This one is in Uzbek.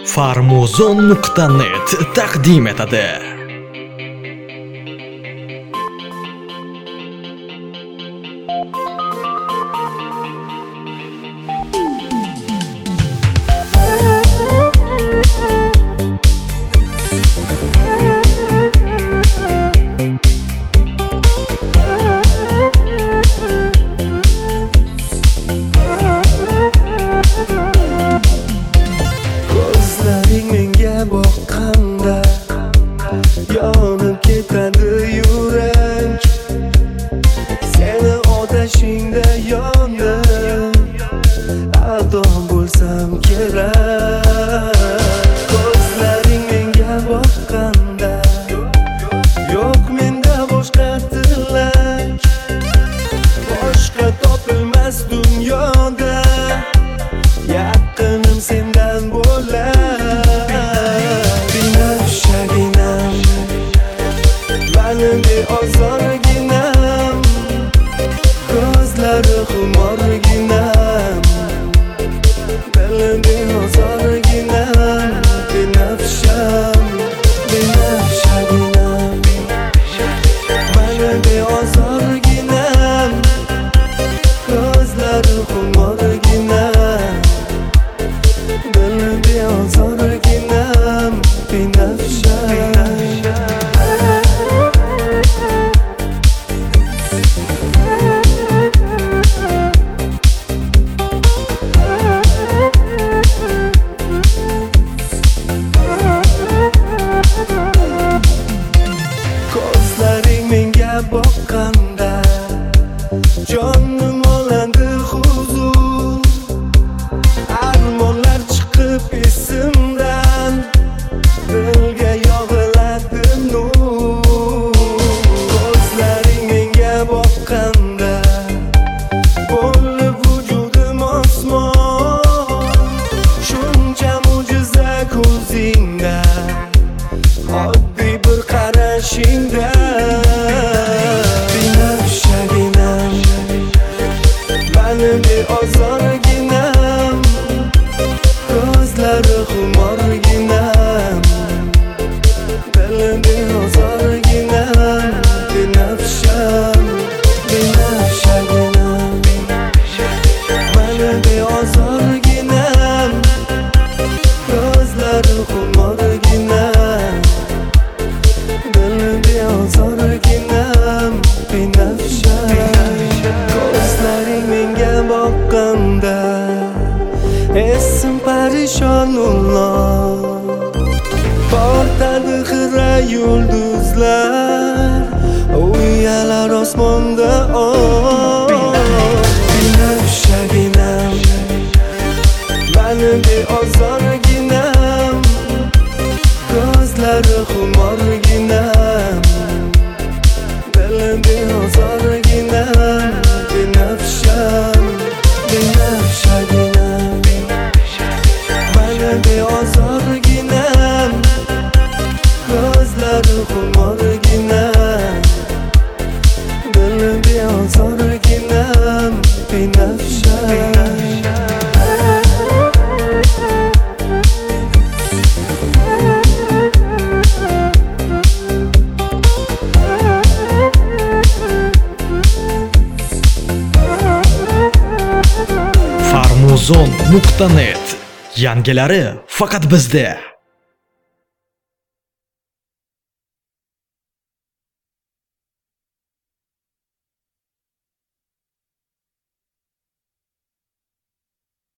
Farmuzon.net taqdim etadi. Boqqanda yonib ketadi yurak, seni otashingda yondim, adon bo'lsam kerak. Ko'zlaring menga boqqanda yo'q menda boshqa tilak, boshqa topilmas dunyoda yaqinim sendan bo'lar. Ozorginam, ko'zlari xumorginam, dilimda ozorginam, binafsham, binafshaginam, manada ozorginam, ko'zlari xumorginam, dilimda ozorginam, binafsham. Ko'zlaring menga boqqanda jonim olandi huzur, armonlar chiqib esimdan, dilga yog'iladi nur. Ko'zlaring menga boqqanda bo'ldi vujudim osmon, shuncha mo'jiza ko'zingda, oddiy bir qarashingda. Binafshaginam, manada ozorginam, ko'zlari xumorginam, dilimda ozorginam, binafsham, binafshaginam, manada ozorginam, ko'zlari xumorginam, dilimda ozorginam, binafsham. Ko'zlaring menga boqqanda esim parishon ullo, portadi xira yulduzlar, uyalar osmonda. Binafshaginam, manada ozorginam, ko'zlari xumorginam, dilimda ozorginam, binafsham, binafshaginam, manada ozorginam, ko'zlari xumorginam, dilimda ozorginam, binafsham. Farmuzon.net yangilari faqat bizda.